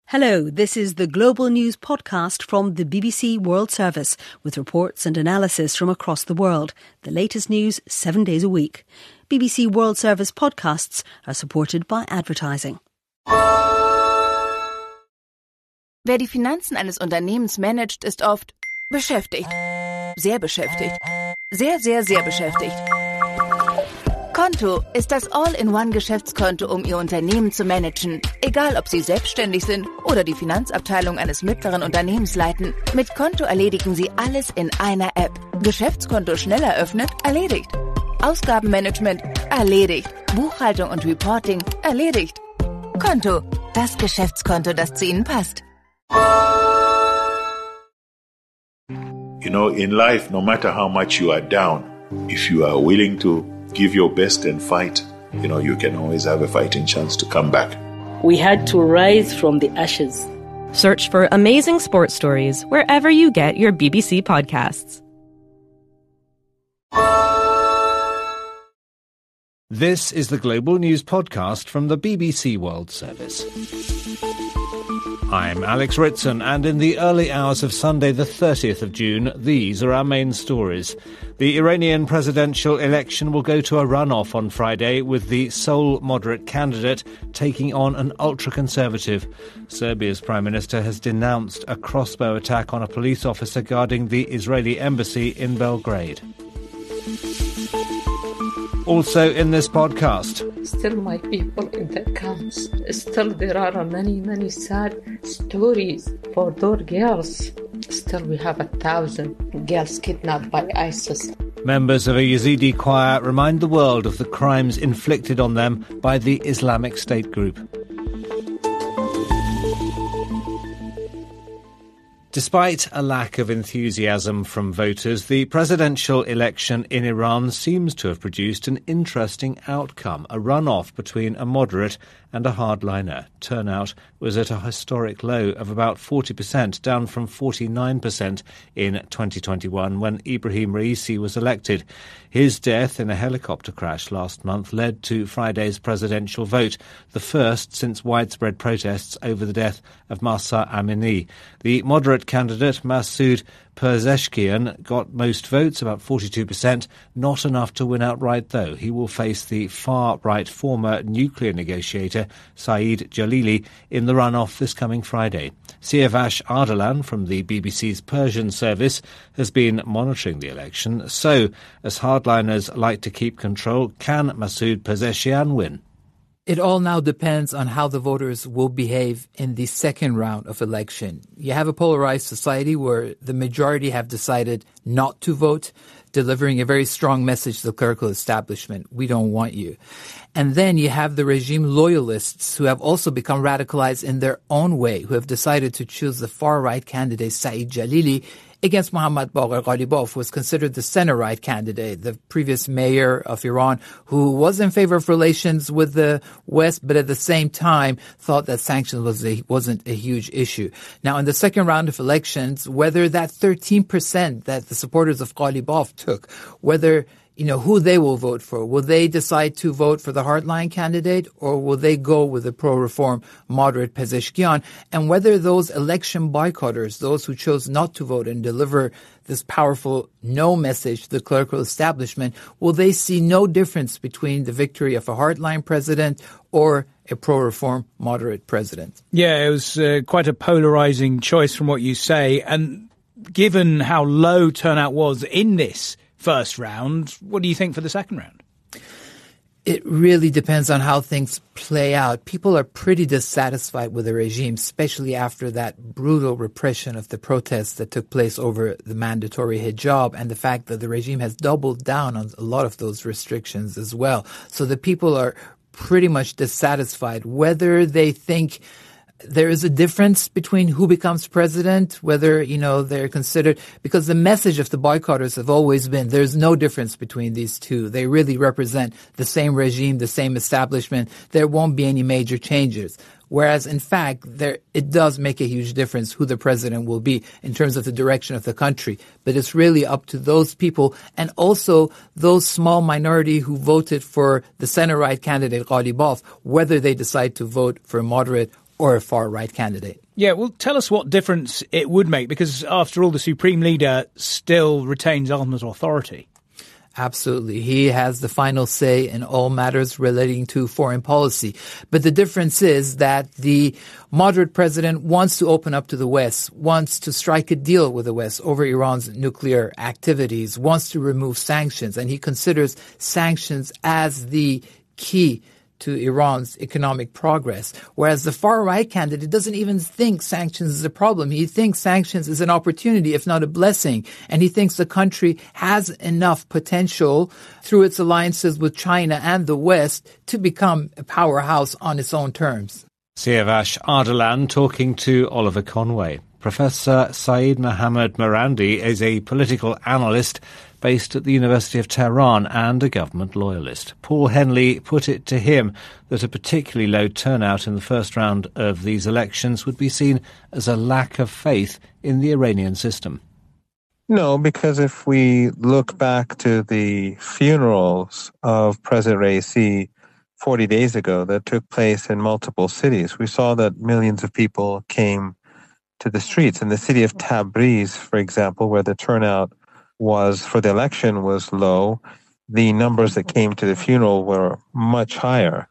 Hello, this is the Global News podcast from the BBC World Service with reports and analysis from across the world. The latest news 7 days a week. BBC World Service podcasts are supported by advertising. Wer die Finanzen eines Unternehmens managt, ist oft beschäftigt. Sehr beschäftigt. Sehr, sehr, sehr beschäftigt. Konto ist das All-in-One-Geschäftskonto, um Ihr Unternehmen zu managen. Egal, ob Sie selbstständig sind oder die Finanzabteilung eines mittleren Unternehmens leiten. Mit Konto erledigen Sie alles in einer App. Geschäftskonto schnell eröffnet, erledigt. Ausgabenmanagement, erledigt. Buchhaltung und Reporting, erledigt. Konto, das Geschäftskonto, das zu Ihnen passt. You know, in life, no matter how much you are down, if you are willing to give your best and fight, you can always have a fighting chance to come back. We had to rise from the ashes. Search for amazing sports stories wherever you get your BBC podcasts. This is the Global News podcast from the BBC World Service. I'm Alex Ritson, and in the early hours of Sunday the 30th of June, these are our main stories. The Iranian presidential election will go to a runoff on Friday, with the sole moderate candidate taking on an ultra-conservative. Serbia's Prime Minister has denounced a crossbow attack on a police officer guarding the Israeli embassy in Belgrade. Also in this podcast. Still my people in the camps. Still there are many, many sad stories for those girls. Still we have 1,000 girls kidnapped by ISIS. Members of a Yazidi choir remind the world of the crimes inflicted on them by the Islamic State group. Despite a lack of enthusiasm from voters, the presidential election in Iran seems to have produced an interesting outcome, a runoff between a moderate and a hardliner. Turnout was at a historic low of about 40%, down from 49% in 2021 when Ibrahim Raisi was elected. His death in a helicopter crash last month led to Friday's presidential vote, the first since widespread protests over the death of Mahsa Amini. The moderate candidate, Masoud Pezeshkian, got most votes, about 42%, not enough to win outright though. He will face the far-right former nuclear negotiator Saeed Jalili in the runoff this coming Friday. Siavash Ardalan from the BBC's Persian service has been monitoring the election. So, as hardliners like to keep control, can Masoud Pezeshkian win? It all now depends on how the voters will behave in the second round of election. You have a polarized society where the majority have decided not to vote, delivering a very strong message to the clerical establishment. We don't want you. And then you have the regime loyalists who have also become radicalized in their own way, who have decided to choose the far-right candidate Saeed Jalili against Mohammad Bagher Ghalibaf, who was considered the center-right candidate, the previous mayor of Iran, who was in favor of relations with the West, but at the same time thought that sanctions wasn't a huge issue. Now, in the second round of elections, whether that 13% that the supporters of Ghalibaf took, whether who they will vote for. Will they decide to vote for the hardline candidate, or will they go with the pro-reform moderate Pezeshkian? And whether those election boycotters, those who chose not to vote and deliver this powerful no message to the clerical establishment, will they see no difference between the victory of a hardline president or a pro-reform moderate president? Yeah, it was quite a polarizing choice from what you say. And given how low turnout was in this first round, what do you think for the second round? It really depends on how things play out. People are pretty dissatisfied with the regime, especially after that brutal repression of the protests that took place over the mandatory hijab and the fact that the regime has doubled down on a lot of those restrictions as well. So the people are pretty much dissatisfied. Whether they think there is a difference between who becomes president, whether, they're considered, because the message of the boycotters have always been there's no difference between these two. They really represent the same regime, the same establishment. There won't be any major changes. Whereas, in fact, it does make a huge difference who the president will be in terms of the direction of the country. But it's really up to those people and also those small minority who voted for the center-right candidate, Ghalibaf, whether they decide to vote for a moderate or a far-right candidate. Yeah, well, tell us what difference it would make, because after all, the Supreme Leader still retains ultimate authority. Absolutely. He has the final say in all matters relating to foreign policy. But the difference is that the moderate president wants to open up to the West, wants to strike a deal with the West over Iran's nuclear activities, wants to remove sanctions, and he considers sanctions as the key to Iran's economic progress. Whereas the far-right candidate doesn't even think sanctions is a problem. He thinks sanctions is an opportunity, if not a blessing. And he thinks the country has enough potential through its alliances with China and the West to become a powerhouse on its own terms. Siavash Ardalan talking to Oliver Conway. Professor Saeed Mohammed Marandi is a political analyst based at the University of Tehran and a government loyalist. Paul Henley put it to him that a particularly low turnout in the first round of these elections would be seen as a lack of faith in the Iranian system. No, because if we look back to the funerals of President Raisi 40 days ago that took place in multiple cities, we saw that millions of people came to the streets. In the city of Tabriz, for example, where the turnout was for the election was low, the numbers that came to the funeral were much higher.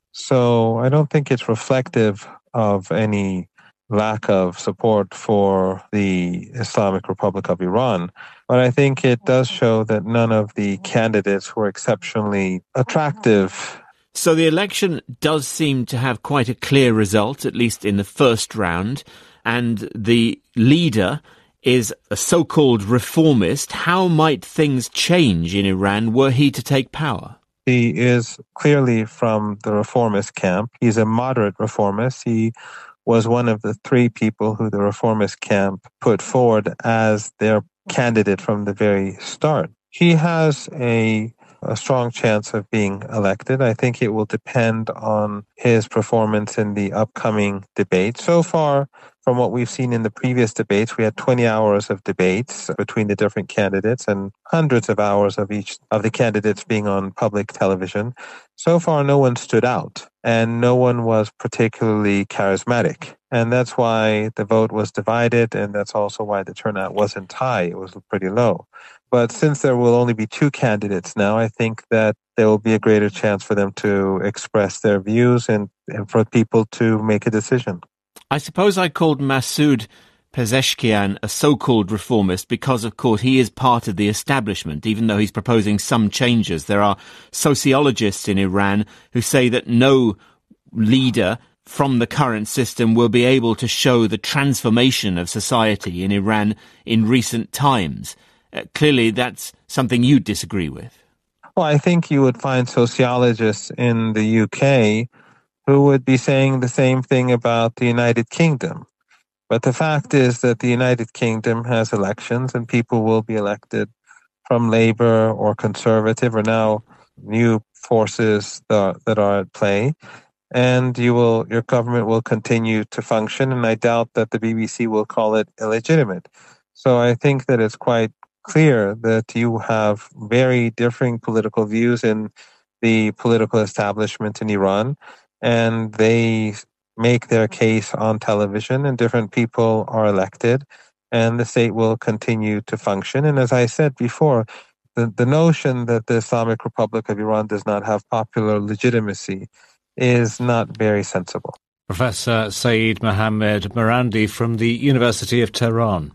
So I don't think it's reflective of any lack of support for the Islamic Republic of Iran. But I think it does show that none of the candidates were exceptionally attractive. So the election does seem to have quite a clear result, at least in the first round, and the leader is a so-called reformist. How might things change in Iran were he to take power? He is clearly from the reformist camp. He's a moderate reformist. He was one of the three people who the reformist camp put forward as their candidate from the very start. He has a strong chance of being elected. I think it will depend on his performance in the upcoming debate. So far, from what we've seen in the previous debates, we had 20 hours of debates between the different candidates and hundreds of hours of each of the candidates being on public television. So far, no one stood out and no one was particularly charismatic. And that's why the vote was divided, and that's also why the turnout wasn't high. It was pretty low. But since there will only be two candidates now, I think that there will be a greater chance for them to express their views and for people to make a decision. I suppose I called Masoud Pezeshkian a so-called reformist because, of course, he is part of the establishment, even though he's proposing some changes. There are sociologists in Iran who say that no leader from the current system will be able to show the transformation of society in Iran in recent times. Clearly, that's something you disagree with. Well, I think you would find sociologists in the UK who would be saying the same thing about the United Kingdom. But the fact is that the United Kingdom has elections and people will be elected from Labour or Conservative or now new forces that are at play. And your government will continue to function. And I doubt that the BBC will call it illegitimate. So I think that it's quite clear that you have very differing political views in the political establishment in Iran. And they make their case on television and different people are elected and the state will continue to function. And as I said before, the notion that the Islamic Republic of Iran does not have popular legitimacy is not very sensible. Professor Saeed Mohammed Marandi from the University of Tehran.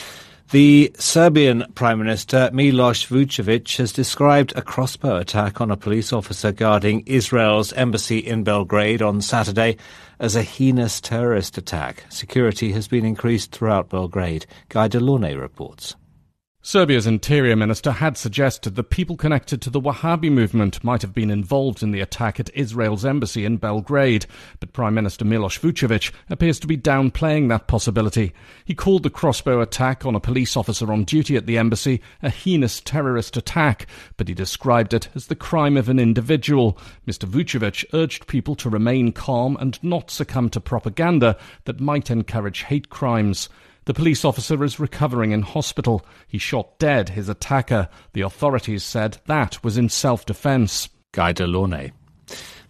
The Serbian Prime Minister Miloš Vučević has described a crossbow attack on a police officer guarding Israel's embassy in Belgrade on Saturday as a heinous terrorist attack. Security has been increased throughout Belgrade. Guy Delaunay reports. Serbia's interior minister had suggested that people connected to the Wahhabi movement might have been involved in the attack at Israel's embassy in Belgrade, but Prime Minister Miloš Vučević appears to be downplaying that possibility. He called the crossbow attack on a police officer on duty at the embassy a heinous terrorist attack, but he described it as the crime of an individual. Mr. Vučević urged people to remain calm and not succumb to propaganda that might encourage hate crimes. The police officer is recovering in hospital. He shot dead his attacker. The authorities said that was in self-defence. Guy Delaunay.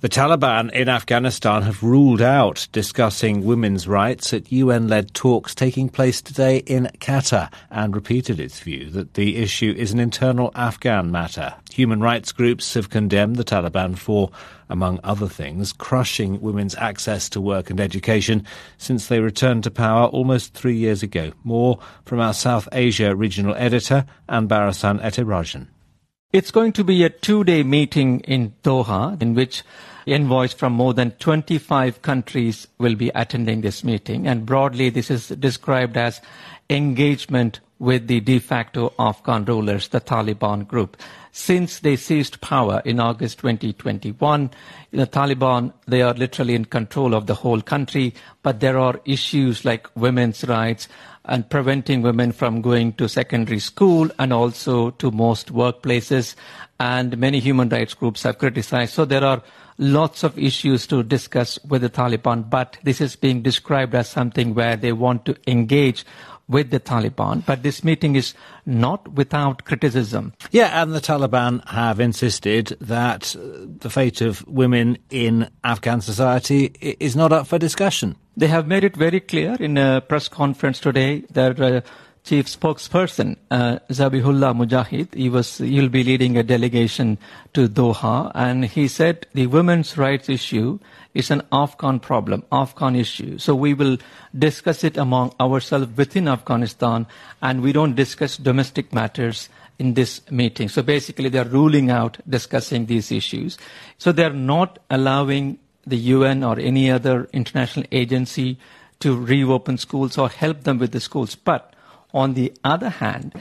The Taliban in Afghanistan have ruled out discussing women's rights at UN-led talks taking place today in Qatar and repeated its view that the issue is an internal Afghan matter. Human rights groups have condemned the Taliban for, among other things, crushing women's access to work and education since they returned to power almost 3 years ago. More from our South Asia regional editor, Anbarasan Etirajan. It's going to be a 2-day meeting in Doha in which envoys from more than 25 countries will be attending this meeting. And broadly, this is described as engagement with the de facto Afghan rulers, the Taliban group. Since they seized power in August 2021, the Taliban, they are literally in control of the whole country, but there are issues like women's rights and preventing women from going to secondary school and also to most workplaces. And many human rights groups have criticized. So there are lots of issues to discuss with the Taliban, but this is being described as something where they want to engage with the Taliban. But this meeting is not without criticism. Yeah, and the Taliban have insisted that the fate of women in Afghan society is not up for discussion. They have made it very clear in a press conference today. Their chief spokesperson, Zabihullah Mujahid, he'll be leading a delegation to Doha, and he said the women's rights issue is an Afghan problem, Afghan issue. So we will discuss it among ourselves within Afghanistan, and we don't discuss domestic matters in this meeting. So basically they're ruling out discussing these issues. So they're not allowing the UN or any other international agency to reopen schools or help them with the schools. But on the other hand,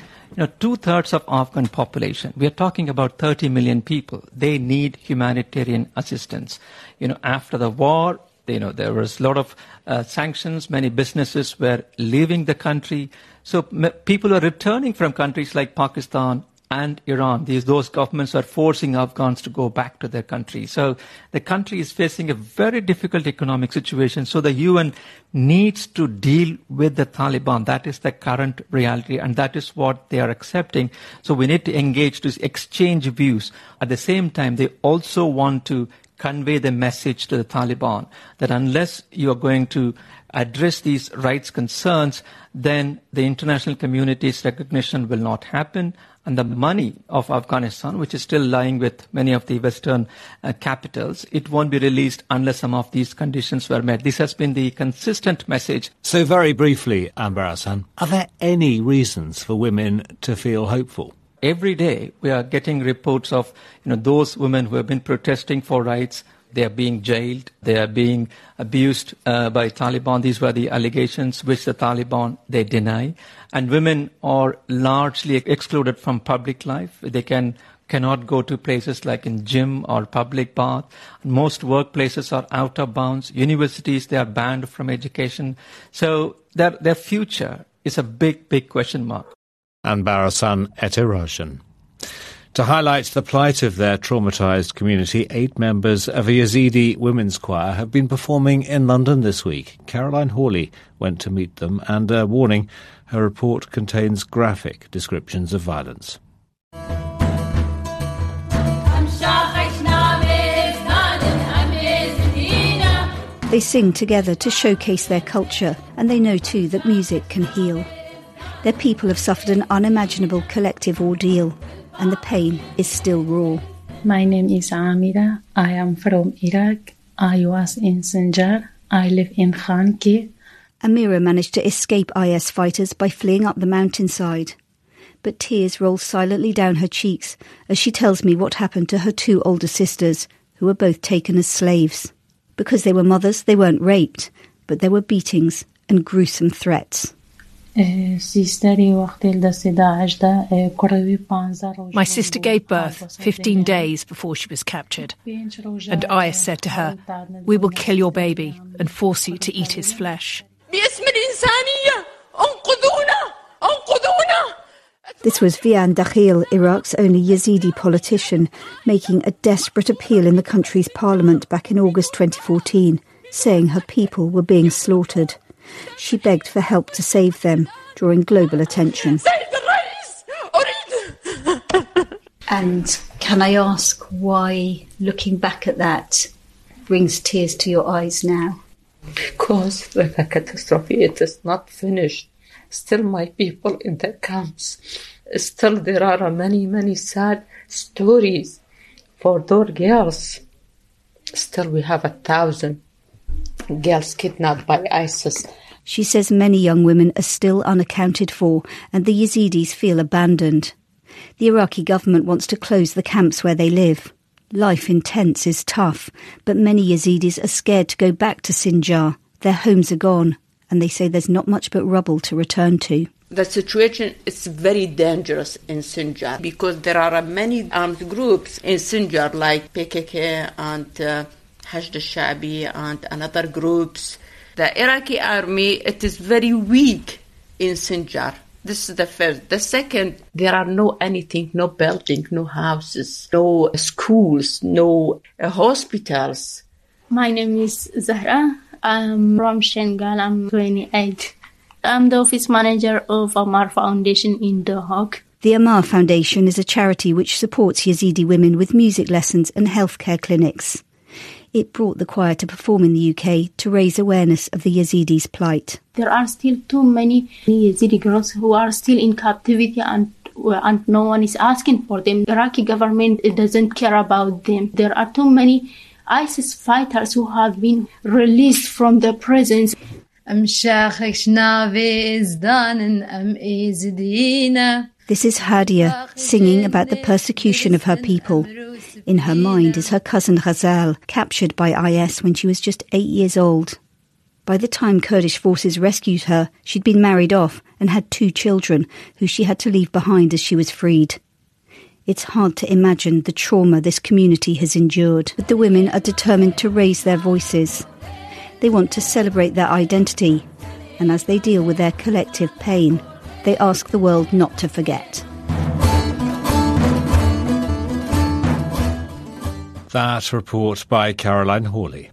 2/3 of Afghan population, we are talking about 30 million people. They need humanitarian assistance. After the war, there was a lot of sanctions. Many businesses were leaving the country. So people are returning from countries like Pakistan and Iran. Those governments are forcing Afghans to go back to their country. So the country is facing a very difficult economic situation. So the UN needs to deal with the Taliban. That is the current reality, and that is what they are accepting. So we need to engage to exchange views. At the same time, they also want to convey the message to the Taliban that unless you are going to address these rights concerns, then the international community's recognition will not happen. And the money of Afghanistan, which is still lying with many of the Western capitals, it won't be released unless some of these conditions were met. This has been the consistent message. So very briefly, Anbarasan, are there any reasons for women to feel hopeful? Every day we are getting reports of those women who have been protesting for rights. They are being jailed. They are being abused by Taliban. These were the allegations which the Taliban, they deny. And women are largely excluded from public life. They cannot go to places like in gym or public bath. Most workplaces are out of bounds. Universities, they are banned from education. So their future is a big, big question mark. Anbarasan Etirajan. To highlight the plight of their traumatised community, 8 members of a Yazidi women's choir have been performing in London this week. Caroline Hawley went to meet them, and a warning, her report contains graphic descriptions of violence. They sing together to showcase their culture, and they know too that music can heal. Their people have suffered an unimaginable collective ordeal, and the pain is still raw. My name is Amira. I am from Iraq. I was in Sinjar. I live in Khanki. Amira managed to escape IS fighters by fleeing up the mountainside. But tears roll silently down her cheeks as she tells me what happened to her 2 older sisters, who were both taken as slaves. Because they were mothers, they weren't raped, but there were beatings and gruesome threats. My sister gave birth 15 days before she was captured, and IS said to her, "We will kill your baby and force you to eat his flesh." This was Vian Dakhil, Iraq's only Yazidi politician, making a desperate appeal in the country's parliament back in August 2014, saying her people were being slaughtered. She begged for help to save them, drawing global attention. And can I ask why, looking back at that, brings tears to your eyes now? Because the catastrophe, it is not finished. Still my people in the camps. Still there are many, many sad stories for those girls. Still we have 1,000 girls kidnapped by ISIS. She says many young women are still unaccounted for and the Yazidis feel abandoned. The Iraqi government wants to close the camps where they live. Life in tents is tough, but many Yazidis are scared to go back to Sinjar. Their homes are gone, and they say there's not much but rubble to return to. The situation is very dangerous in Sinjar because there are many armed groups in Sinjar like PKK and Hashd al-Sha'bi and another groups. The Iraqi army, it is very weak in Sinjar. This is the first. The second, there are no anything, no building, no houses, no schools, no hospitals. My name is Zahra. I'm from Shengal. I'm 28. I'm the office manager of Ammar Foundation in The Hague. The Ammar Foundation is a charity which supports Yazidi women with music lessons and healthcare clinics. It brought the choir to perform in the UK to raise awareness of the Yazidis' plight. There are still too many Yazidi girls who are still in captivity and no one is asking for them. The Iraqi government doesn't care about them. There are too many ISIS fighters who have been released from the prisons. This is Hadia singing about the persecution of her people. In her mind is her cousin Ghazal, captured by IS when she was just 8 years old. By the time Kurdish forces rescued her, she'd been married off and had 2 children, who she had to leave behind as she was freed. It's hard to imagine the trauma this community has endured, but the women are determined to raise their voices. They want to celebrate their identity, and as they deal with their collective pain, they ask the world not to forget. That report by Caroline Hawley.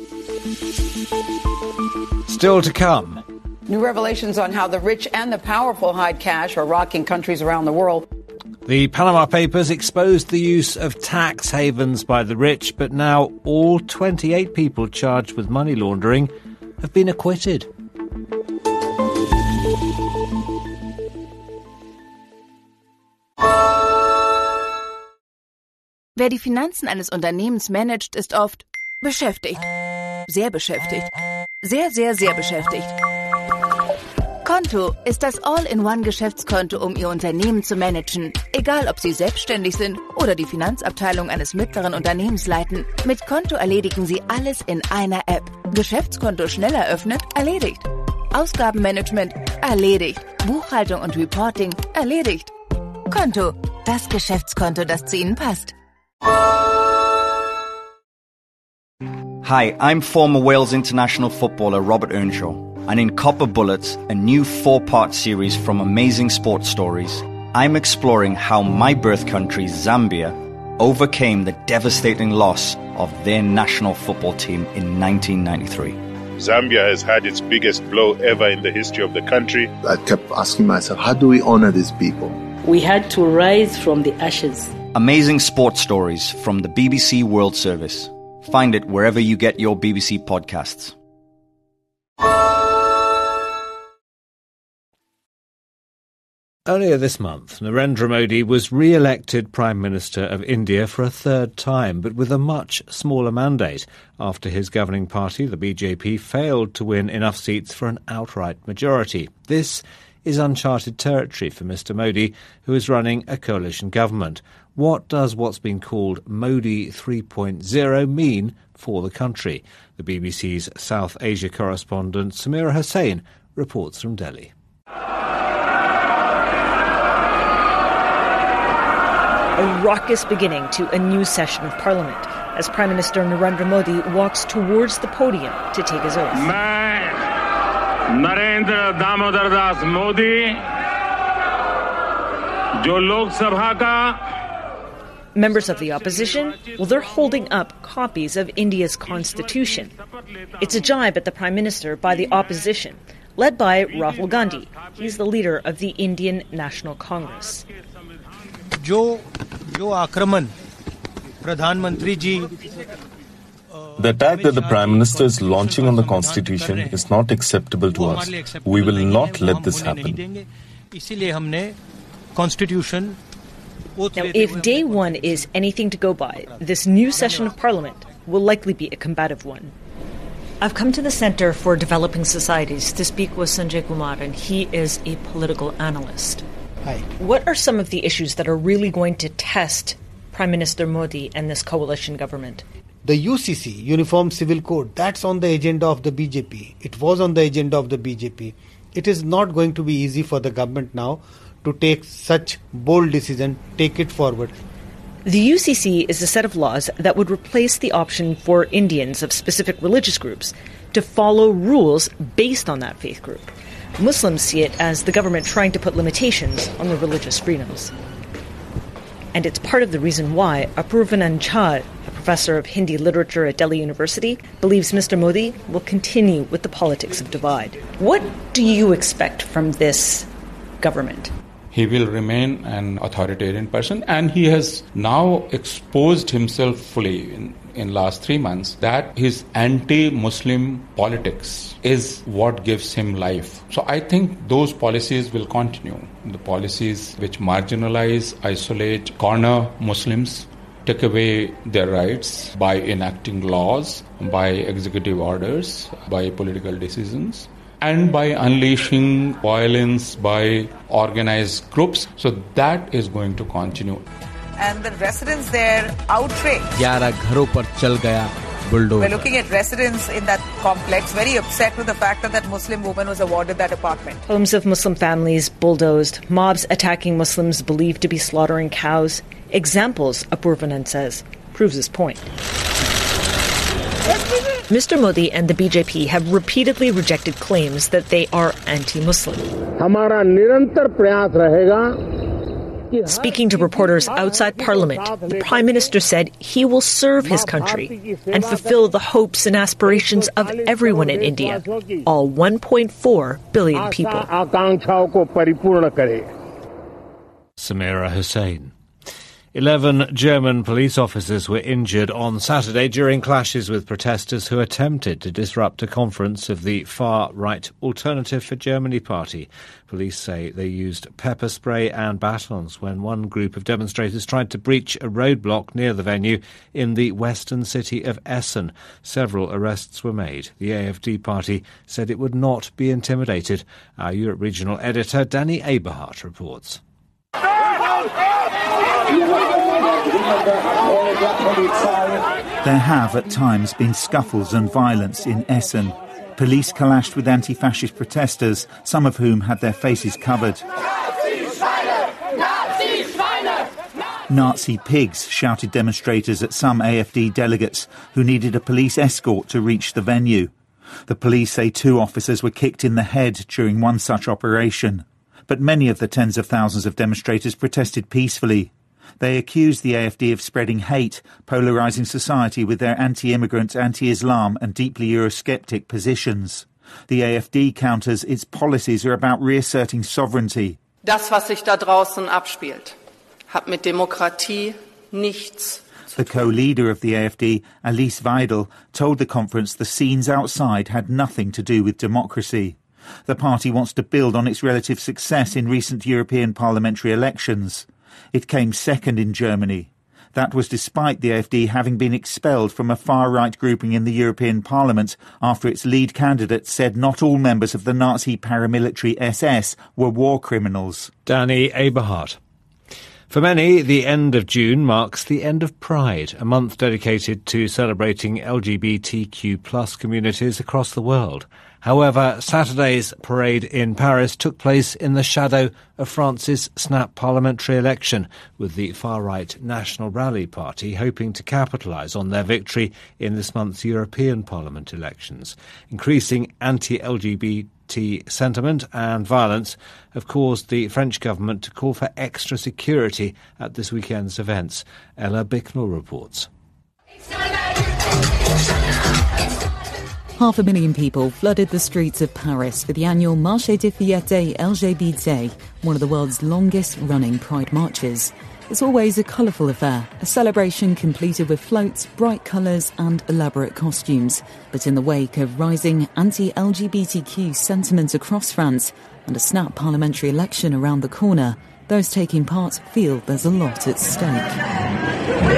Still to come. New revelations on how the rich and the powerful hide cash are rocking countries around the world. The Panama Papers exposed the use of tax havens by the rich, but now all 28 people charged with money laundering have been acquitted. Wer die Finanzen eines Unternehmens managt, ist oft beschäftigt. Sehr beschäftigt. Sehr, sehr, sehr beschäftigt. Konto ist das All-in-One-Geschäftskonto, um Ihr Unternehmen zu managen. Egal, ob Sie selbstständig sind oder die Finanzabteilung eines mittleren Unternehmens leiten. Mit Konto erledigen Sie alles in einer App. Geschäftskonto schnell eröffnet, erledigt. Ausgabenmanagement, erledigt. Buchhaltung und Reporting, erledigt. Konto, das Geschäftskonto, das zu Ihnen passt. Hi, I'm former Wales international footballer Robert Earnshaw, and in Copper Bullets, a new 4-part series from Amazing Sports Stories, I'm exploring how my birth country, Zambia, overcame the devastating loss of their national football team in 1993. Zambia has had its biggest blow ever in the history of the country. I kept asking myself, how do we honor these people? We had to rise from the ashes. Amazing Sports Stories from the BBC World Service. Find it wherever you get your BBC podcasts. Earlier this month, Narendra Modi was re-elected Prime Minister of India for a 3rd time, but with a much smaller mandate, after his governing party, the BJP, failed to win enough seats for an outright majority. This is uncharted territory for Mr Modi, who is running a coalition government. What does what's been called Modi 3.0 mean for the country? The BBC's South Asia correspondent Samira Hussain reports from Delhi. A raucous beginning to a new session of Parliament as Prime Minister Narendra Modi walks towards the podium to take his oath. Narendra Damodar Das Modi, jo Lok Sabha ka. Members of the opposition, well, they're holding up copies of India's constitution. It's a jibe at the Prime Minister by the opposition, led by Rahul Gandhi. He's the leader of the Indian National Congress. जो आक्रमण प्रधानमंत्री जी The attack that the Prime Minister is launching on the Constitution is not acceptable to us. We will not let this happen. Now, if day one is anything to go by, this new session of Parliament will likely be a combative one. I've come to the Centre for Developing Societies to speak with Sanjay Kumar, and he is a political analyst. Hi. What are some of the issues that are really going to test Prime Minister Modi and this coalition government? The UCC, Uniform Civil Code, that's on the agenda of the BJP. It was on the agenda of the BJP. It is not going to be easy for the government now to take such bold decision, take it forward. The UCC is a set of laws that would replace the option for Indians of specific religious groups to follow rules based on that faith group. Muslims see it as the government trying to put limitations on their religious freedoms. And it's part of the reason why Apurvanand Jha, a professor of Hindi literature at Delhi University, believes Mr. Modi will continue with the politics of divide. What do you expect from this government? He will remain an authoritarian person, and he has now exposed himself fully in last 3 months that his anti-Muslim politics is what gives him life. So I think those policies will continue. The policies which marginalize, isolate, corner Muslims, take away their rights by enacting laws, by executive orders, by political decisions, and by unleashing violence by organized groups. So that is going to continue. And the residents there outraged. 11 घरों पर चल गया bulldozer. We're looking at residents in that complex very upset with the fact that that Muslim woman was awarded that apartment. Homes of Muslim families bulldozed, mobs attacking Muslims believed to be slaughtering cows. Examples, Apurvanand says, proves his point. Mr. Modi and the BJP have repeatedly rejected claims that they are anti-Muslim. Speaking to reporters outside Parliament, the Prime Minister said he will serve his country and fulfill the hopes and aspirations of everyone in India, all 1.4 billion people. Samira Hussain. 11 German police officers were injured on Saturday during clashes with protesters who attempted to disrupt a conference of the far-right Alternative for Germany party. Police say they used pepper spray and batons when one group of demonstrators tried to breach a roadblock near the venue in the western city of Essen. Several arrests were made. The AfD party said it would not be intimidated. Our Europe regional editor Danny Eberhardt reports. There have at times been scuffles and violence in Essen. Police clashed with anti-fascist protesters, some of whom had their faces covered. Nazi pigs, shouted demonstrators at some AfD delegates who needed a police escort to reach the venue. The police say 2 officers were kicked in the head during one such operation. But many of the tens of thousands of demonstrators protested peacefully. They accused the AfD of spreading hate, polarising society with their anti-immigrant, anti-Islam and deeply Eurosceptic positions. The AfD counters its policies are about reasserting sovereignty. Das, was sich da draußen abspielt, hat mit Demokratie nichts. The co-leader of the AfD, Alice Weidel, told the conference the scenes outside had nothing to do with democracy. The party wants to build on its relative success in recent European parliamentary elections. It came second in Germany. That was despite the AfD having been expelled from a far-right grouping in the European Parliament after its lead candidate said not all members of the Nazi paramilitary SS were war criminals. Danny Eberhardt. For many, the end of June marks the end of Pride, a month dedicated to celebrating LGBTQ+ communities across the world. However, Saturday's parade in Paris took place in the shadow of France's snap parliamentary election, with the far-right National Rally Party hoping to capitalise on their victory in this month's European Parliament elections. Increasing anti-LGBT sentiment and violence have caused the French government to call for extra security at this weekend's events. Ella Bicknell reports. 500,000 people flooded the streets of Paris for the annual Marché de Fierté LGBT, one of the world's longest-running pride marches. It's always a colourful affair, a celebration completed with floats, bright colours and elaborate costumes. But in the wake of rising anti-LGBTQ sentiment across France and a snap parliamentary election around the corner, those taking part feel there's a lot at stake.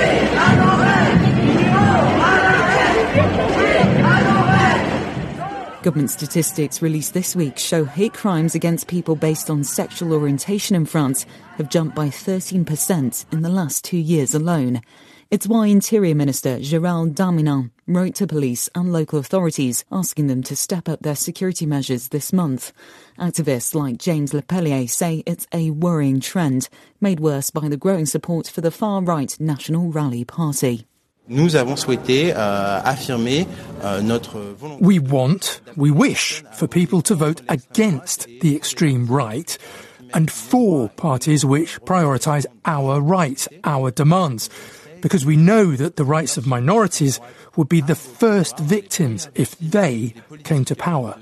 Government statistics released this week show hate crimes against people based on sexual orientation in France have jumped by 13% in the last 2 years alone. It's why Interior Minister Gérald Darmanin wrote to police and local authorities asking them to step up their security measures this month. Activists like James Lepellier say it's a worrying trend, made worse by the growing support for the far-right National Rally Party. We wish for people to vote against the extreme right and for parties which prioritise our rights, our demands, because we know that the rights of minorities would be the first victims if they came to power.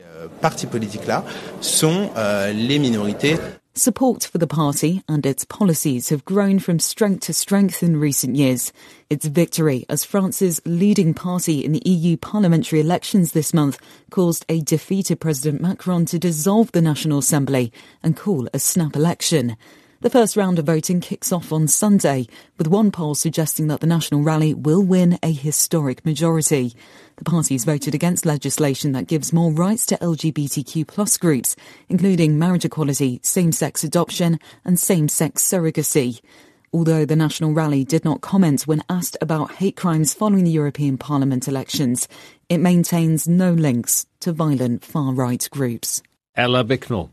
Support for the party and its policies have grown from strength to strength in recent years. Its victory as France's leading party in the EU parliamentary elections this month caused a defeated President Macron to dissolve the National Assembly and call a snap election. The first round of voting kicks off on Sunday, with one poll suggesting that the National Rally will win a historic majority. The parties voted against legislation that gives more rights to LGBTQ+ groups, including marriage equality, same-sex adoption and same-sex surrogacy. Although the National Rally did not comment when asked about hate crimes following the European Parliament elections, it maintains no links to violent far-right groups. Ella Bicknell.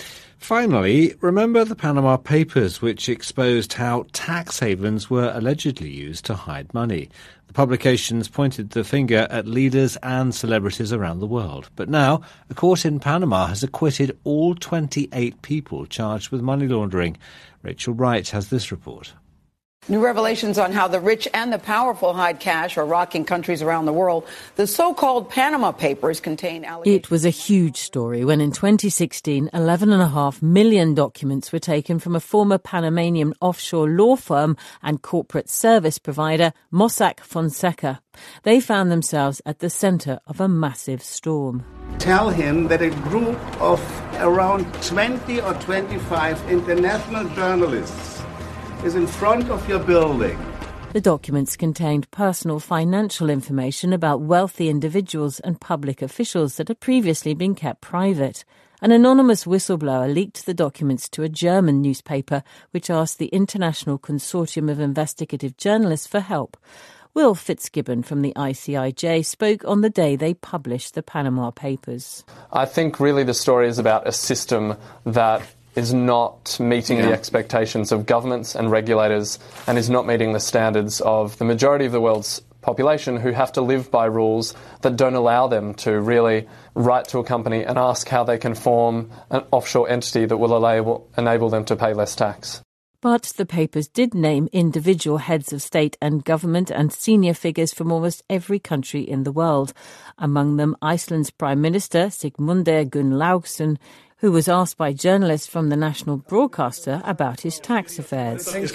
Finally, remember the Panama Papers, which exposed how tax havens were allegedly used to hide money. The publications pointed the finger at leaders and celebrities around the world. But now, a court in Panama has acquitted all 28 people charged with money laundering. Rachel Wright has this report. New revelations on how the rich and the powerful hide cash are rocking countries around the world. The so-called Panama Papers contain allegations. It was a huge story when in 2016, 11.5 million documents were taken from a former Panamanian offshore law firm and corporate service provider, Mossack Fonseca. They found themselves at the centre of a massive storm. Tell him that a group of around 20 or 25 international journalists is in front of your building. The documents contained personal financial information about wealthy individuals and public officials that had previously been kept private. An anonymous whistleblower leaked the documents to a German newspaper, which asked the International Consortium of Investigative Journalists for help. Will Fitzgibbon from the ICIJ spoke on the day they published the Panama Papers. I think really the story is about a system that is not meeting the expectations of governments and regulators and is not meeting the standards of the majority of the world's population, who have to live by rules that don't allow them to really write to a company and ask how they can form an offshore entity that will enable them to pay less tax. But the papers did name individual heads of state and government and senior figures from almost every country in the world. Among them, Iceland's Prime Minister, Sigmundur Gunnlaugsson, who was asked by journalists from the national broadcaster about his tax affairs. And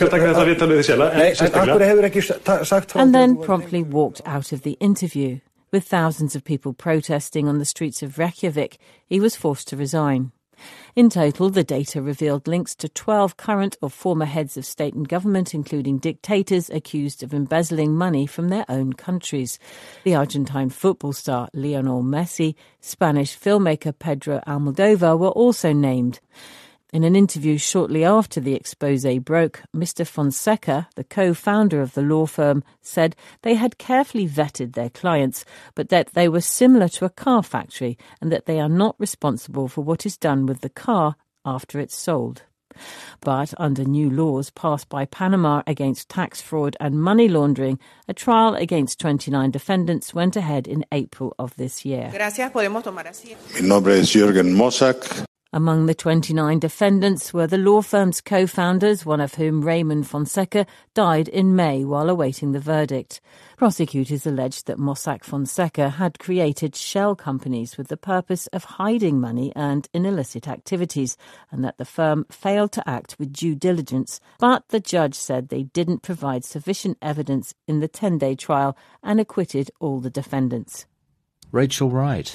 then promptly walked out of the interview. With thousands of people protesting on the streets of Reykjavik, he was forced to resign. In total, the data revealed links to 12 current or former heads of state and government, including dictators accused of embezzling money from their own countries. The Argentine football star Lionel Messi, Spanish filmmaker Pedro Almodovar were also named. In an interview shortly after the exposé broke, Mr. Fonseca, the co-founder of the law firm, said they had carefully vetted their clients, but that they were similar to a car factory and that they are not responsible for what is done with the car after it's sold. But under new laws passed by Panama against tax fraud and money laundering, a trial against 29 defendants went ahead in April of this year. Mi nombre es Jürgen Mossack. Among the 29 defendants were the law firm's co-founders, one of whom, Raymond Fonseca, died in May while awaiting the verdict. Prosecutors alleged that Mossack Fonseca had created shell companies with the purpose of hiding money earned in illicit activities, and that the firm failed to act with due diligence. But the judge said they didn't provide sufficient evidence in the 10-day trial and acquitted all the defendants. Rachel Wright.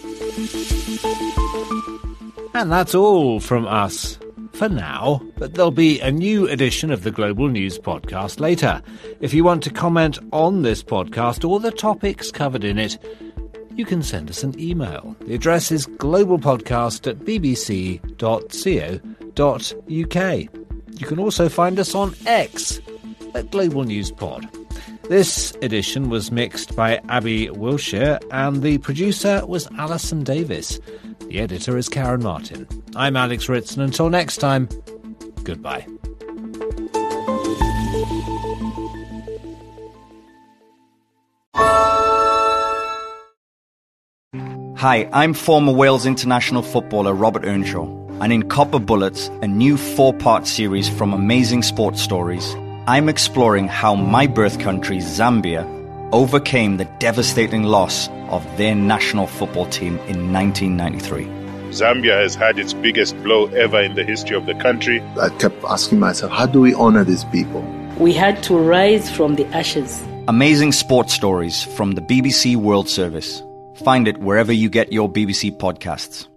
And that's all from us for now, but there'll be a new edition of the Global News Podcast later. If you want to comment on this podcast or the topics covered in it, you can send us an email. The address is globalpodcast@bbc.co.uk. You can also find us on X at Global News Pod. This edition was mixed by Abby Wilshire and the producer was Alison Davis. The editor is Karen Martin. I'm Alex Ritson. Until next time, goodbye. Hi, I'm former Wales international footballer Robert Earnshaw, and in Copper Bullets, a new 4-part series from Amazing Sports Stories, I'm exploring how my birth country, Zambia, overcame the devastating loss of their national football team in 1993. Zambia has had its biggest blow ever in the history of the country. I kept asking myself, how do we honor these people? We had to rise from the ashes. Amazing Sports Stories from the BBC World Service. Find it wherever you get your BBC podcasts.